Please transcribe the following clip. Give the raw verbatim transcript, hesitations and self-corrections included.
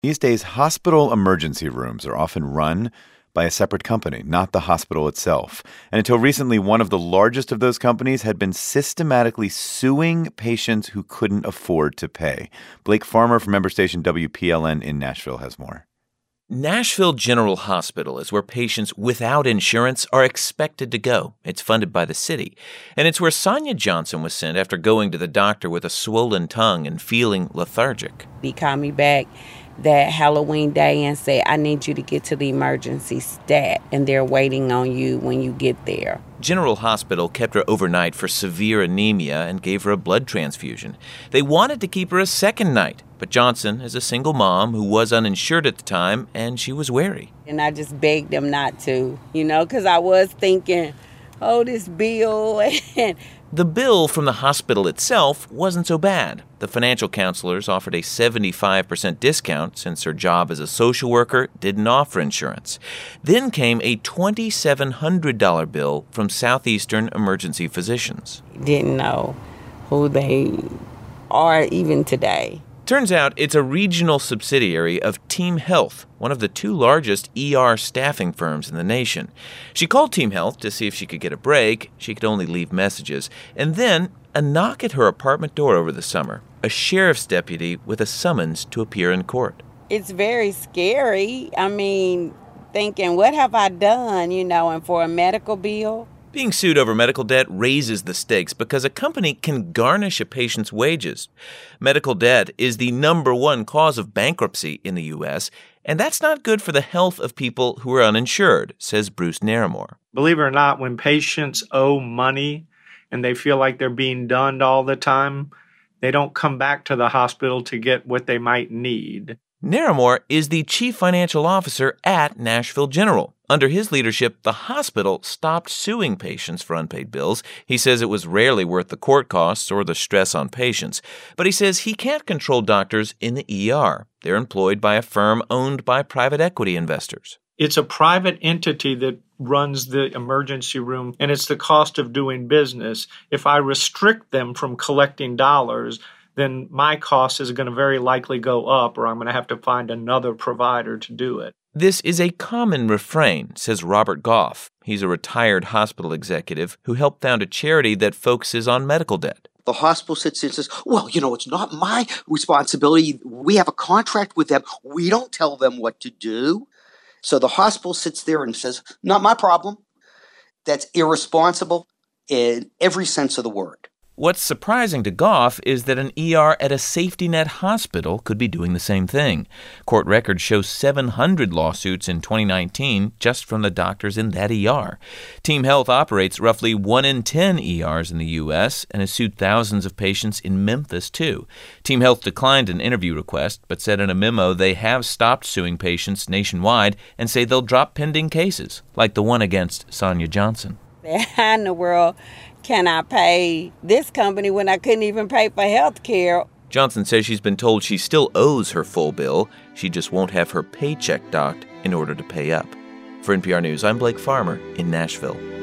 These days, hospital emergency rooms are often run by a separate company, not the hospital itself. And until recently, one of the largest of those companies had been systematically suing patients who couldn't afford to pay. Blake Farmer from member station W P L N in Nashville has more. Nashville General Hospital is where patients without insurance are expected to go. It's funded by the city. And it's where Sonia Johnson was sent after going to the doctor with a swollen tongue and feeling lethargic. He called me back that Halloween day and said, I need you to get to the emergency stat, and they're waiting on you when you get there. General Hospital kept her overnight for severe anemia and gave her a blood transfusion. They wanted to keep her a second night, but Johnson is a single mom who was uninsured at the time, and she was wary. And I just begged them not to, you know, because I was thinking, oh, this bill. The bill from the hospital itself wasn't so bad. The financial counselors offered a seventy-five percent discount since her job as a social worker didn't offer insurance. Then came a two thousand seven hundred dollars bill from Southeastern Emergency Physicians. Didn't know who they are even today. Turns out it's a regional subsidiary of Team Health, one of the two largest E R staffing firms in the nation. She called Team Health to see if she could get a break. She could only leave messages. And then a knock at her apartment door over the summer. A sheriff's deputy with a summons to appear in court. It's very scary. I mean, thinking, what have I done, you know, and for a medical bill? Being sued over medical debt raises the stakes because a company can garnish a patient's wages. Medical debt is the number one cause of bankruptcy in the U S, and that's not good for the health of people who are uninsured, says Bruce Naramore. Believe it or not, when patients owe money and they feel like they're being dunned all the time, they don't come back to the hospital to get what they might need. Naramore is the chief financial officer at Nashville General. Under his leadership, the hospital stopped suing patients for unpaid bills. He says it was rarely worth the court costs or the stress on patients. But he says he can't control doctors in the E R. They're employed by a firm owned by private equity investors. It's a private entity that runs the emergency room, and it's the cost of doing business. If I restrict them from collecting dollars, then my cost is going to very likely go up, or I'm going to have to find another provider to do it. This is a common refrain, says Robert Goff. He's a retired hospital executive who helped found a charity that focuses on medical debt. The hospital sits and says, well, you know, it's not my responsibility. We have a contract with them. We don't tell them what to do. So the hospital sits there and says, not my problem. That's irresponsible in every sense of the word. What's surprising to Goff is that an E R at a safety net hospital could be doing the same thing. Court records show seven hundred lawsuits in twenty nineteen just from the doctors in that E R. Team Health operates roughly one in ten E Rs in the U S and has sued thousands of patients in Memphis, too. Team Health declined an interview request, but said in a memo they have stopped suing patients nationwide and say they'll drop pending cases, like the one against Sonia Johnson. How in the world can I pay this company when I couldn't even pay for health care? Johnson says she's been told she still owes her full bill. She just won't have her paycheck docked in order to pay up. For N P R News, I'm Blake Farmer in Nashville.